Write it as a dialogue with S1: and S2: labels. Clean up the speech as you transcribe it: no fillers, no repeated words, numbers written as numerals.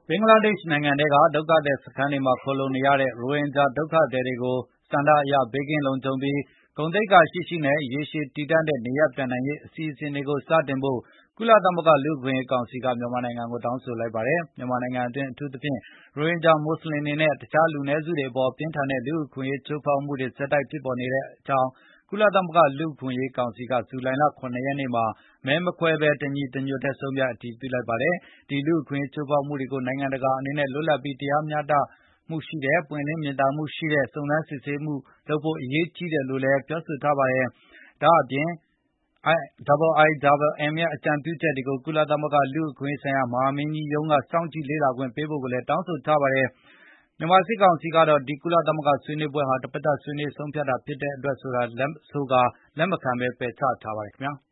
S1: ဘင်္ဂလားဒေ့ရှ်နိုင်ငံထဲက ဒုက္ခသည်စခန်းတွေမှာ ခိုလှုံနေရတဲ့ ရိုဟင်ဂျာဒုက္ခသည်တွေကို ဆန္ဒအရ ဘေးကင်းလုံခြုံပြီး ဂုဏ်သိက္ခာရှိရှိနဲ့ ရေရှည်တည်တံ့တဲ့ နေရပ်ပြန်နိုင်ရေး အစီအစဉ်တွေကို စတင်ဖို့ ကုလသမဂ္ဂ လူ့အခွင့်အရေးကောင်စီက မြန်မာနိုင်ငံကို တောင်းဆိုလိုက်ပါတယ်။ မြန်မာနိုင်ငံအတွင်း အထူးသဖြင့် ရိုဟင်ဂျာမွတ်ဆလင်တွေနဲ့ တခြားလူနည်းစုတွေအပေါ် ပြင်းထန်တဲ့ လူ့အခွင့်အရေး ချိုးဖောက်မှုတွေ ဆက်တိုက်ဖြစ်ပေါ်နေကြောင်း ကုလသမဂ္ဂ လူ့အခွင့်အရေးကောင်စီက ဇူလိုင်လ ၇ ရက်နေ့မှာ မဲမခွဲဘဲ တညီတညွတ်တည်း ဆုံးဖြတ် အတည်ပြုလိုက်ပါတယ်။ ဒီလူ့အခွင့်အရေး ချိုးဖောက်မှုတွေကို နိုင်ငံတကာအနေနဲ့ လွတ်လပ်ပြီး တရားမျှတမှုရှိတဲ့ ပွင့်လင်းမြင်သာမှုရှိတဲ့ စုံစမ်းစစ်ဆေးမှုလုပ်ဖို့ အရေးကြီးတယ်လို့လည်း ပြောဆိုထားပါတယ်။ ဒါ့အပြင် IIMM ရဲ့ အကြံပြုချက်တွေကို ကုလသမဂ္ဂ လူ့အခွင့်အရေးဆိုင်ရာ မဟာမင်းကြီးရုံးက စောင့်ကြည့်လေ့လာခွင့်ပေးဖို့လည်း တောင်းဆိုထားပါတယ်။ မြန်မာစစ်ကောင်စီကတော့ ဒီကုလသမဂ္ဂဆွေးနွေးပွဲဟာ တဘက်သတ် ဆွေးနွေးဆုံးဖြတ်တာဖြစ်တဲ့အတွက် လက်မခံဘဲ ပယ်ချထားပါတယ်ခင်ဗျာ။